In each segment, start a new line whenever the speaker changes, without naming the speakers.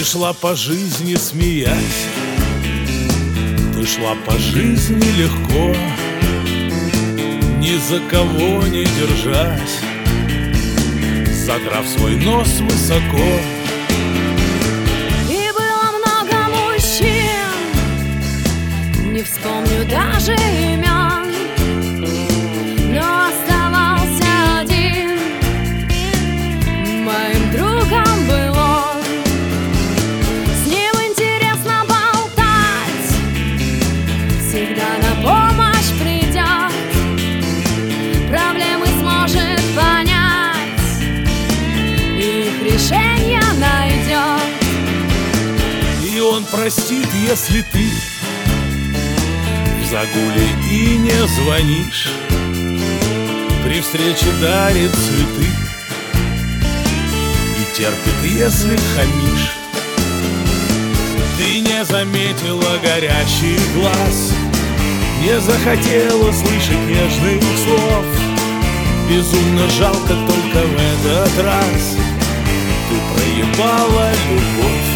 шла по жизни, смеясь, ты шла по жизни легко, ни за кого не держась, задрав свой нос высоко.
И было много мужчин, не вспомню даже имен, но оставался один, моим другом был он. С ним интересно болтать, всегда на помощь придет, проблемы сможет понять, их решение найдет.
И он простит, если ты в загуле и не звонишь, при встрече дарит цветы и терпит, если хамишь. Ты не заметила горящих глаз, не захотела слышать нежных слов. Безумно жалко только в этот раз ты проебала любовь.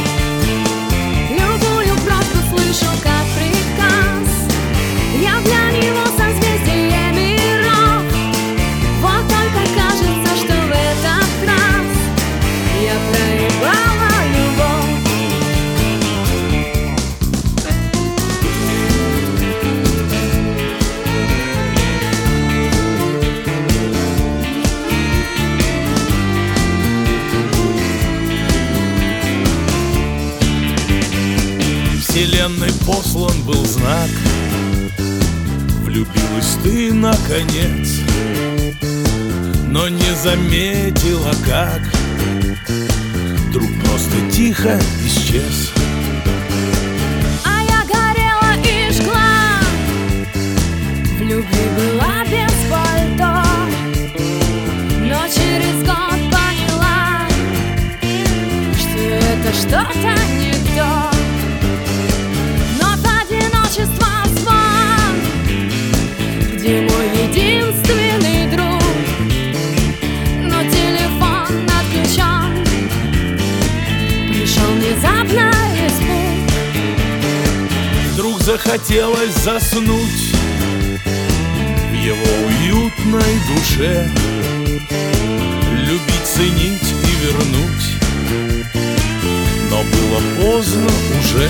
Любую просьбу слышу как приказ, я для него созвездие миров. Вот только кажется, что в этот раз я проебала любовь.
Вселенной послан был знак, влюбилась ты наконец, но не заметила, как друг просто тихо исчез.
А я горела и жгла, в любви была без пальто, но через год поняла, что это что-то не то. Где мой единственный друг, но телефон отключен, пришел внезапно испуг.
Вдруг захотелось заснуть в его уютной душе, любить, ценить и вернуть, но было поздно уже.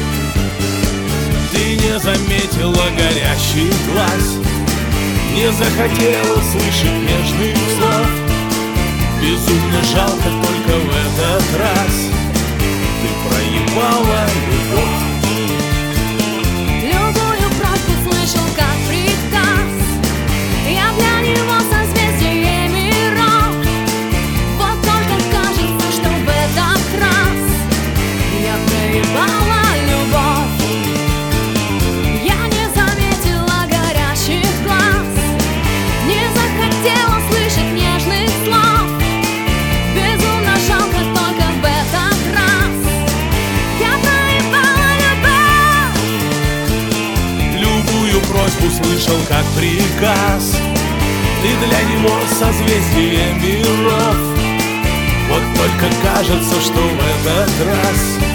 Ты не заметила горящий глаз, не захотела слышать нежных слов. Безумно жалко только в этот раз ты проебала любовь.
Любую просьбу слышал как приказ, я для него созвездие миров. Вот только кажется, что в этот раз я проебала любовь.
Услышал как приказ, ты для него созвездие миров. Вот только кажется, что в этот раз